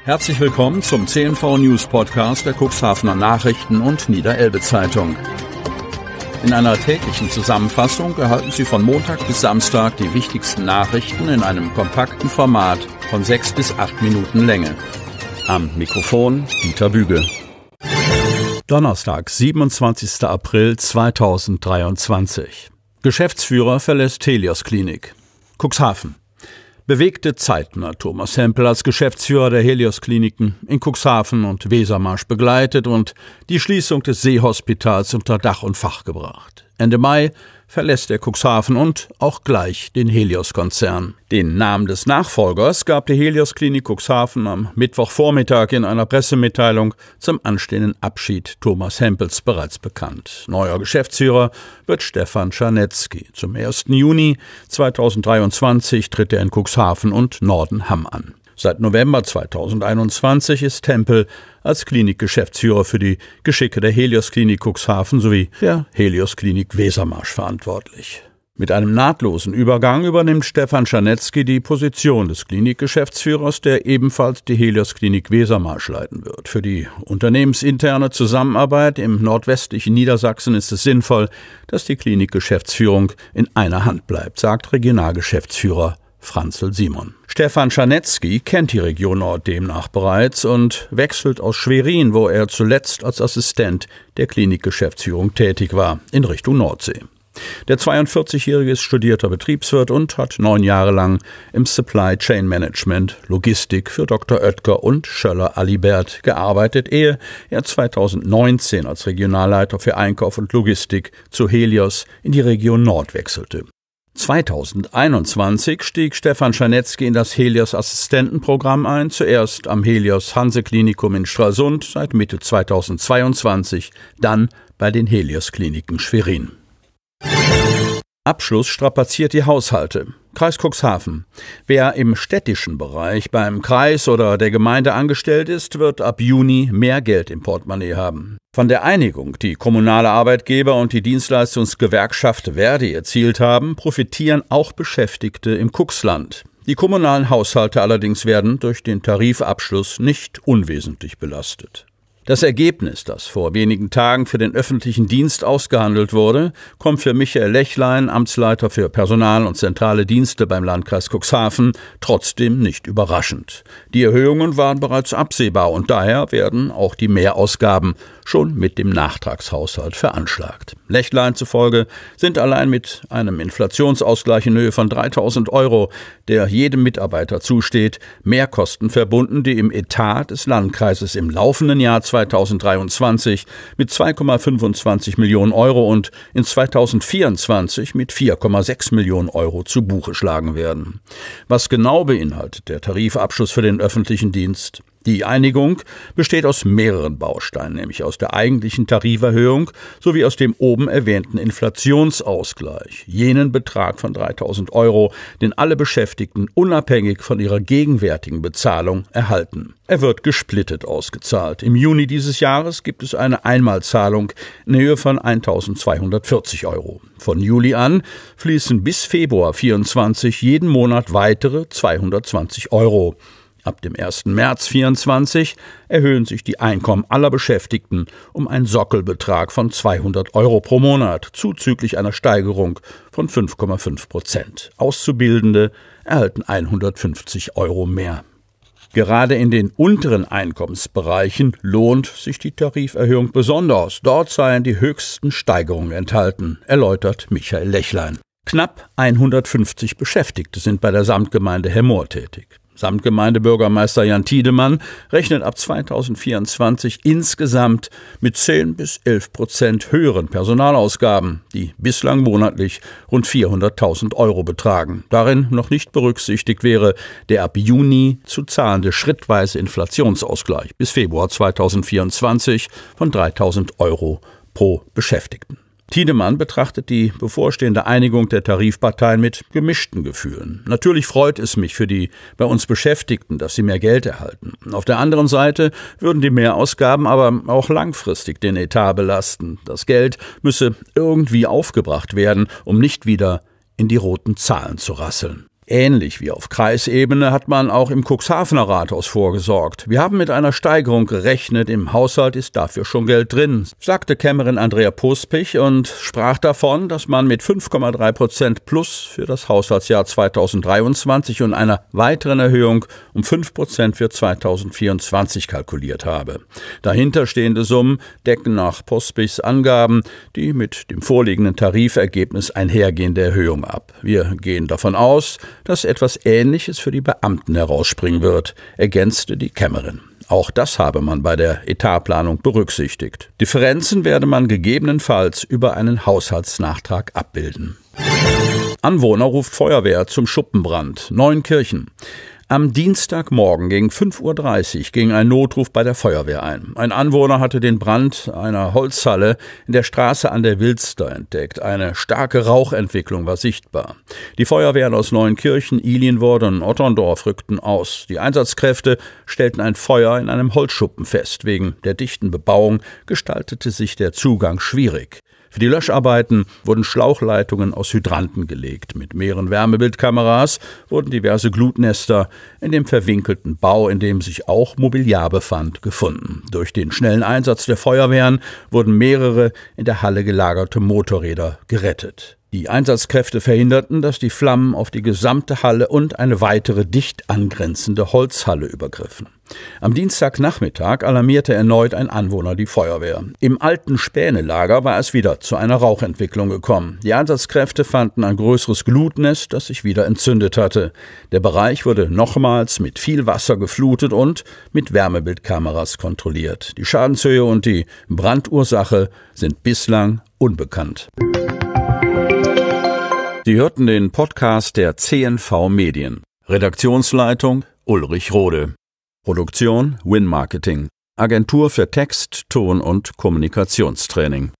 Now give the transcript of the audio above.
Herzlich willkommen zum CNV News Podcast der Cuxhavener Nachrichten und Niederelbe Zeitung. In einer täglichen Zusammenfassung erhalten Sie von Montag bis Samstag die wichtigsten Nachrichten in einem kompakten Format von 6 bis 8 Minuten Länge. Am Mikrofon Dieter Büge. Donnerstag, 27. April 2023. Geschäftsführer verlässt Helios Klinik. Cuxhaven. Bewegte Zeiten hat Thomas Hempel als Geschäftsführer der Helios Kliniken in Cuxhaven und Wesermarsch begleitet und die Schließung des Seehospitals unter Dach und Fach gebracht. Ende Mai verlässt er Cuxhaven und auch gleich den Helios-Konzern. Den Namen des Nachfolgers gab die Helios Klinik Cuxhaven am Mittwochvormittag in einer Pressemitteilung zum anstehenden Abschied Thomas Hempels bereits bekannt. Neuer Geschäftsführer wird Stefan Czarnecki. Zum 1. Juni 2023 tritt er in Cuxhaven und Nordenham an. Seit November 2021 ist Hempel als Klinikgeschäftsführer für die Geschicke der Helios Klinik Cuxhaven sowie der Helios Klinik Wesermarsch verantwortlich. Mit einem nahtlosen Übergang übernimmt Stefan Czarnecki die Position des Klinikgeschäftsführers, der ebenfalls die Helios Klinik Wesermarsch leiten wird. Für die unternehmensinterne Zusammenarbeit im nordwestlichen Niedersachsen ist es sinnvoll, dass die Klinikgeschäftsführung in einer Hand bleibt, sagt Regionalgeschäftsführer Franzl Simon. Stefan Czarnecki kennt die Region Nord demnach bereits und wechselt aus Schwerin, wo er zuletzt als Assistent der Klinikgeschäftsführung tätig war, in Richtung Nordsee. Der 42-Jährige ist studierter Betriebswirt und hat 9 Jahre lang im Supply Chain Management Logistik für Dr. Oetker und Schöller Alibert gearbeitet, ehe er 2019 als Regionalleiter für Einkauf und Logistik zu Helios in die Region Nord wechselte. 2021 stieg Stefan Czarnecki in das Helios Assistentenprogramm ein, zuerst am Helios Hanse Klinikum in Stralsund, seit Mitte 2022, dann bei den Helios Kliniken Schwerin. Abschluss strapaziert die Haushalte. Kreis Cuxhaven. Wer im städtischen Bereich beim Kreis oder der Gemeinde angestellt ist, wird ab Juni mehr Geld im Portemonnaie haben. Von der Einigung, die kommunale Arbeitgeber und die Dienstleistungsgewerkschaft Verdi erzielt haben, profitieren auch Beschäftigte im Cuxland. Die kommunalen Haushalte allerdings werden durch den Tarifabschluss nicht unwesentlich belastet. Das Ergebnis, das vor wenigen Tagen für den öffentlichen Dienst ausgehandelt wurde, kommt für Michael Lechlein, Amtsleiter für Personal und zentrale Dienste beim Landkreis Cuxhaven, trotzdem nicht überraschend. Die Erhöhungen waren bereits absehbar und daher werden auch die Mehrausgaben schon mit dem Nachtragshaushalt veranschlagt. Lechlein zufolge sind allein mit einem Inflationsausgleich in Höhe von 3.000 €, der jedem Mitarbeiter zusteht, Mehrkosten verbunden, die im Etat des Landkreises im laufenden Jahr 2023 mit 2,25 Millionen € und in 2024 mit 4,6 Millionen € zu Buche schlagen werden. Was genau beinhaltet der Tarifabschluss für den öffentlichen Dienst? Die Einigung besteht aus mehreren Bausteinen, nämlich aus der eigentlichen Tariferhöhung sowie aus dem oben erwähnten Inflationsausgleich, jenen Betrag von 3.000 €, den alle Beschäftigten unabhängig von ihrer gegenwärtigen Bezahlung erhalten. Er wird gesplittet ausgezahlt. Im Juni dieses Jahres gibt es eine Einmalzahlung in Höhe von 1.240 €. Von Juli an fließen bis Februar 2024 jeden Monat weitere 220 €. Ab dem 1. März 2024 erhöhen sich die Einkommen aller Beschäftigten um einen Sockelbetrag von 200 € pro Monat, zuzüglich einer Steigerung von 5,5%. Auszubildende erhalten 150 € mehr. Gerade in den unteren Einkommensbereichen lohnt sich die Tariferhöhung besonders. Dort seien die höchsten Steigerungen enthalten, erläutert Michael Lechlein. Knapp 150 Beschäftigte sind bei der Samtgemeinde Hemmoor tätig. Samtgemeindebürgermeister Jan Tiedemann rechnet ab 2024 insgesamt mit 10 bis 11% höheren Personalausgaben, die bislang monatlich rund 400.000 € betragen. Darin noch nicht berücksichtigt wäre der ab Juni zu zahlende schrittweise Inflationsausgleich bis Februar 2024 von 3.000 € pro Beschäftigten. Tiedemann betrachtet die bevorstehende Einigung der Tarifparteien mit gemischten Gefühlen. Natürlich freut es mich für die bei uns Beschäftigten, dass sie mehr Geld erhalten. Auf der anderen Seite würden die Mehrausgaben aber auch langfristig den Etat belasten. Das Geld müsse irgendwie aufgebracht werden, um nicht wieder in die roten Zahlen zu rasseln. Ähnlich wie auf Kreisebene hat man auch im Cuxhavener Rathaus vorgesorgt. Wir haben mit einer Steigerung gerechnet, im Haushalt ist dafür schon Geld drin, sagte Kämmerin Andrea Puspich und sprach davon, dass man mit 5,3% plus für das Haushaltsjahr 2023 und einer weiteren Erhöhung um 5% für 2024 kalkuliert habe. Dahinter stehende Summen decken nach Puspichs Angaben die mit dem vorliegenden Tarifergebnis einhergehende Erhöhung ab. Wir gehen davon aus, dass etwas Ähnliches für die Beamten herausspringen wird, ergänzte die Kämmerin. Auch das habe man bei der Etatplanung berücksichtigt. Differenzen werde man gegebenenfalls über einen Haushaltsnachtrag abbilden. Anwohner ruft Feuerwehr zum Schuppenbrand. Neuenkirchen. Am Dienstagmorgen gegen 5:30 Uhr ging ein Notruf bei der Feuerwehr ein. Ein Anwohner hatte den Brand einer Holzhalle in der Straße an der Wilster entdeckt. Eine starke Rauchentwicklung war sichtbar. Die Feuerwehren aus Neuenkirchen, Ilienworde und Otterndorf rückten aus. Die Einsatzkräfte stellten ein Feuer in einem Holzschuppen fest. Wegen der dichten Bebauung gestaltete sich der Zugang schwierig. Für die Löscharbeiten wurden Schlauchleitungen aus Hydranten gelegt. Mit mehreren Wärmebildkameras wurden diverse Glutnester in dem verwinkelten Bau, in dem sich auch Mobiliar befand, gefunden. Durch den schnellen Einsatz der Feuerwehren wurden mehrere in der Halle gelagerte Motorräder gerettet. Die Einsatzkräfte verhinderten, dass die Flammen auf die gesamte Halle und eine weitere dicht angrenzende Holzhalle übergriffen. Am Dienstagnachmittag alarmierte erneut ein Anwohner die Feuerwehr. Im alten Spänelager war es wieder zu einer Rauchentwicklung gekommen. Die Einsatzkräfte fanden ein größeres Glutnest, das sich wieder entzündet hatte. Der Bereich wurde nochmals mit viel Wasser geflutet und mit Wärmebildkameras kontrolliert. Die Schadenshöhe und die Brandursache sind bislang unbekannt. Sie hörten den Podcast der CNV Medien. Redaktionsleitung Ulrich Rode. Produktion Win Marketing. Agentur für Text, Ton und Kommunikationstraining.